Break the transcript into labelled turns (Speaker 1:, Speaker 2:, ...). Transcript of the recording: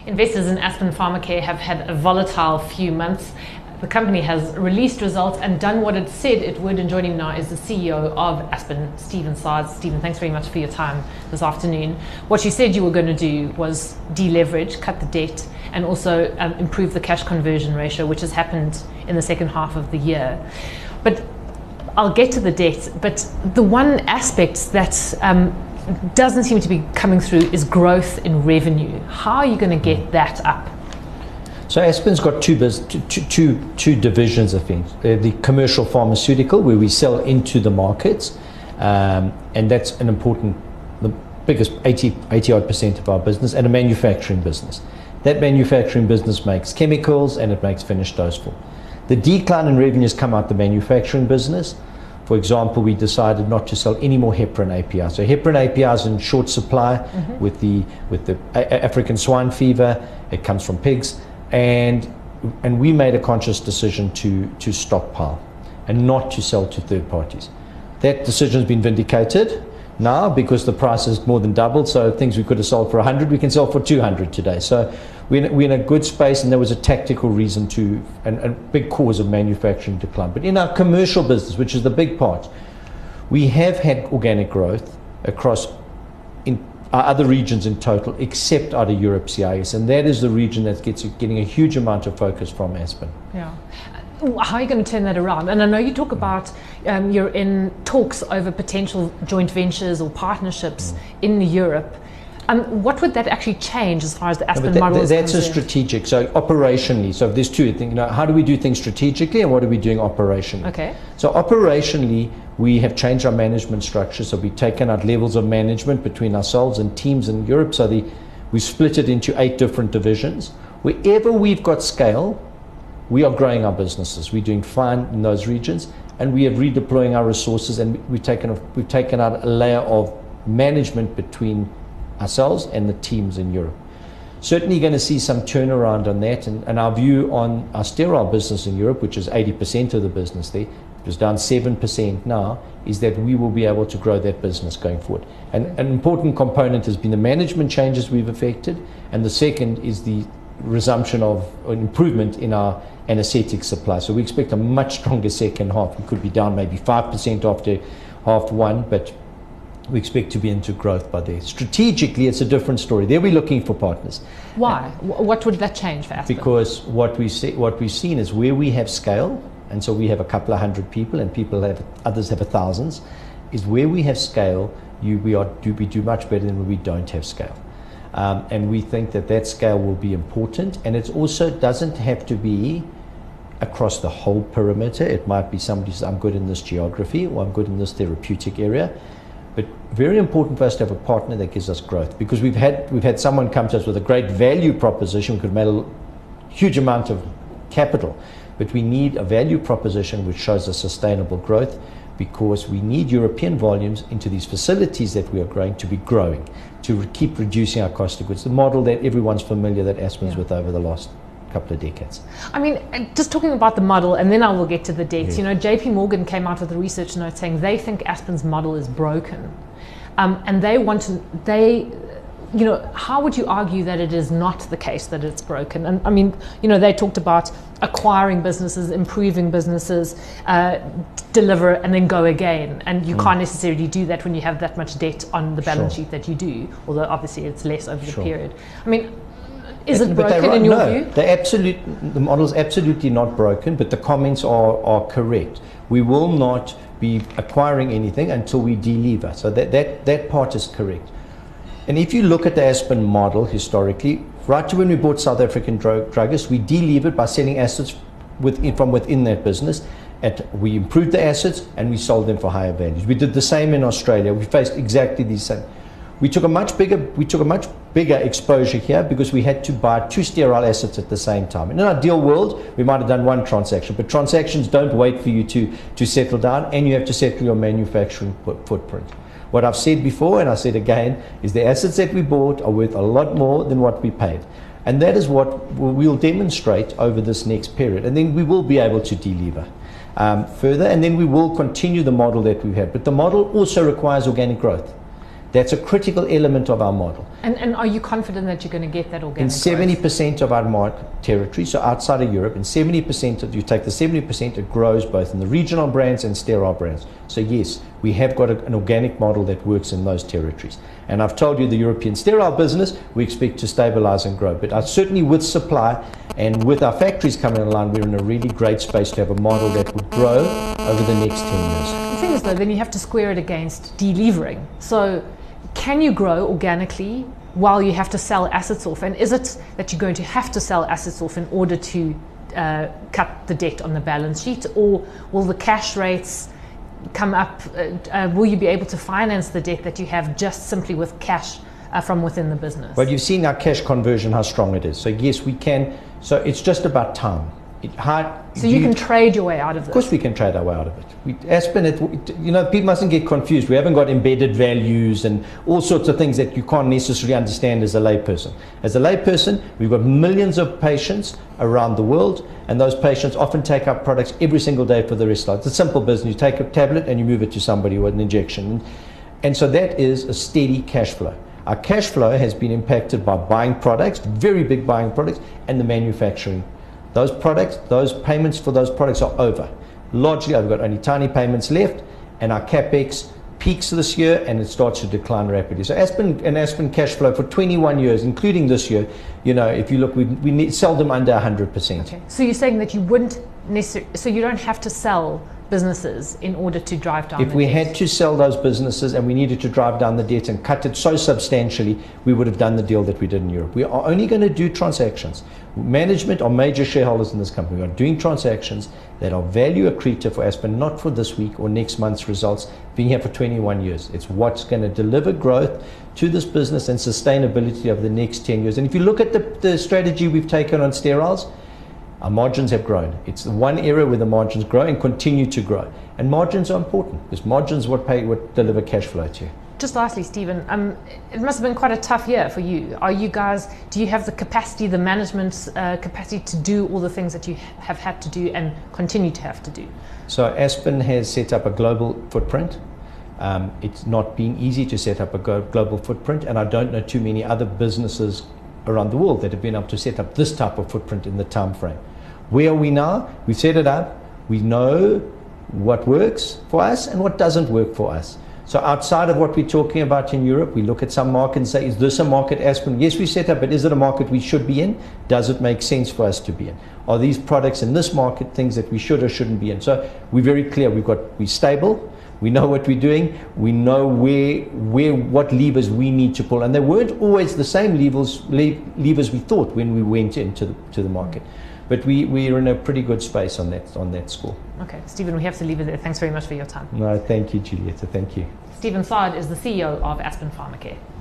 Speaker 1: Investors in Aspen Pharmacare have had a volatile few months. The company has released results and done what it said it would, and joining now is the CEO of Aspen, Stephen Sars. Stephen, thanks very much for your time this afternoon. What you said you were going to do was deleverage, cut the debt, and also improve the cash conversion ratio, which has happened in the second half of the year. But I'll get to the debt, but the one aspect that doesn't seem to be coming through is growth in revenue. How are you going to get that up?
Speaker 2: So Aspen's got two divisions of things. The commercial pharmaceutical, where we sell into the markets, and that's an important, the biggest 80-odd% of our business, and a manufacturing business. That manufacturing business makes chemicals and it makes finished dose form. The decline in revenues come out the manufacturing business. For example, we decided not to sell any more heparin API. So heparin API is in short supply with the African swine fever. It comes from pigs, and we made a conscious decision to stockpile and not to sell to third parties. That decision has been vindicated now because the price has more than doubled. So things we could have sold for 100, we can sell for 200 today. So we're in a good space, and there was a tactical reason to, and a big cause of manufacturing decline. But in our commercial business, which is the big part, we have had organic growth across in our other regions in total, except out of Europe CIS, and that is the region that's getting a huge amount of focus from Aspen.
Speaker 1: Yeah. How are you going to turn that around? And I know you talk about you're in talks over potential joint ventures or partnerships in Europe. What would that actually change as far as the Aspen model is concerned?
Speaker 2: That's a strategic. So operationally, so there's two things. How do we do things strategically, and what are we doing operationally?
Speaker 1: Okay.
Speaker 2: So operationally, we have changed our management structure. So we've taken out levels of management between ourselves and teams in Europe. So we split it into 8 different divisions. Wherever we've got scale, we are growing our businesses. We're doing fine in those regions, and we are redeploying our resources, and we've taken out a layer of management between ourselves and the teams in Europe. Certainly going to see some turnaround on that, and our view on our sterile business in Europe, which is 80% of the business there, it was down 7% now, is that we will be able to grow that business going forward. And an important component has been the management changes we've effected, and the second is the resumption of an improvement in our anesthetic supply. So we expect a much stronger second half. We could be down maybe 5% after half one, but we expect to be into growth by there. Strategically, it's a different story. There we're looking for partners.
Speaker 1: Why? What would that change for Aspen?
Speaker 2: Because what we've seen is where we have scale, and so we have a couple of hundred people, and others have thousands, is where we have scale, we do much better than when we don't have scale. And we think that scale will be important, and it also doesn't have to be across the whole perimeter. It might be somebody says, I'm good in this geography, or I'm good in this therapeutic area. But very important for us to have a partner that gives us growth, because we've had someone come to us with a great value proposition. We could have made a huge amount of capital, but we need a value proposition which shows us sustainable growth, because we need European volumes into these facilities that we are growing to be growing, to keep reducing our cost of goods. The model that everyone's familiar, that Aspen's with over the last couple of decades.
Speaker 1: I mean, just talking about the model, and then I will get to the debts. Yes. You know, JP Morgan came out with a research note saying they think Aspen's model is broken, and how would you argue that it is not the case that it's broken? And I mean, they talked about acquiring businesses, improving businesses, deliver and then go again, and you can't necessarily do that when you have that much debt on the balance sheet that you do, although obviously it's less over the period. I mean, is it broken in your view?
Speaker 2: The model is absolutely not broken, but the comments are correct. We will not be acquiring anything until we delever. So that part is correct. And if you look at the Aspen model historically, right to when we bought South African Druggist, we delevered by selling assets from within that business. We improved the assets and we sold them for higher values. We did the same in Australia. We faced exactly the same. We took a much bigger exposure here because we had to buy 2 sterile assets at the same time. In an ideal world, we might have done 1 transaction, but transactions don't wait for you to settle down, and you have to settle your manufacturing footprint. What I've said before, and I said again, is the assets that we bought are worth a lot more than what we paid. And that is what we'll demonstrate over this next period. And then we will be able to delever further, and then we will continue the model that we've had. But the model also requires organic growth. That's a critical element of our model.
Speaker 1: And are you confident that you're going to get that organic
Speaker 2: In 70%
Speaker 1: growth?
Speaker 2: of our market territory, so outside of Europe, and 70% of, you take the 70%, it grows both in the regional brands and sterile brands. So yes, we have got an organic model that works in those territories. And I've told you the European sterile business, we expect to stabilize and grow. But certainly with supply and with our factories coming online, we're in a really great space to have a model that would grow over the next 10 years.
Speaker 1: The thing is though, then you have to square it against delevering. So can you grow organically while you have to sell assets off? And is it that you're going to have to sell assets off in order to cut the debt on the balance sheet? Or will the cash rates come up? Will you be able to finance the debt that you have just simply with cash from within the business?
Speaker 2: Well, you've seen our cash conversion, how strong it is. So yes, we can. So it's just about time.
Speaker 1: So you can trade your way out of this?
Speaker 2: Of course we can trade our way out of it. Aspen, people mustn't get confused. We haven't got embedded values and all sorts of things that you can't necessarily understand as a layperson. As a layperson, we've got millions of patients around the world, and those patients often take our products every single day for the rest of their life. It's a simple business. You take a tablet and you move it to somebody with an injection. And so that is a steady cash flow. Our cash flow has been impacted by buying products, very big buying products, and the manufacturing. Those products, those payments for those products are over. Largely, I've got only tiny payments left, and our capex peaks this year and it starts to decline rapidly. So Aspen cash flow for 21 years, including this year, if you look, we seldom under 100%.
Speaker 1: Okay. So you're saying that you wouldn't necessarily, so you don't have to sell businesses in order to drive down the debt?
Speaker 2: If we had to sell those businesses and we needed to drive down the debt and cut it so substantially, we would have done the deal that we did in Europe. We are only going to do transactions. Management are major shareholders in this company. We are doing transactions that are value accretive for Aspen, not for this week or next month's results. Being here for 21 years. It's what's going to deliver growth to this business and sustainability over the next 10 years. And if you look at the strategy we've taken on steriles, our margins have grown. It's the one area where the margins grow and continue to grow. And margins are important because margins what deliver cash flow to you.
Speaker 1: Just lastly, Stephen, it must have been quite a tough year for you. Do you have the capacity, the management capacity to do all the things that you have had to do and continue to have to do?
Speaker 2: So Aspen has set up a global footprint. It's not been easy to set up a global footprint, and I don't know too many other businesses around the world that have been able to set up this type of footprint in the time frame. Where are we now? We've set it up. We know what works for us and what doesn't work for us. So outside of what we're talking about in Europe, we look at some market and say, is this a market Aspen? Yes, we set up, but is it a market we should be in? Does it make sense for us to be in? Are these products in this market things that we should or shouldn't be in? So we're very clear. We're stable. We know what we're doing. We know what levers we need to pull. And they weren't always the same levers we thought when we went into the market. But we're in a pretty good space on that score.
Speaker 1: Okay, Stephen, we have to leave it there. Thanks very much for your time.
Speaker 2: No, thank you, Julieta. Thank you.
Speaker 1: Stephen Saad is the CEO of Aspen Pharmacare.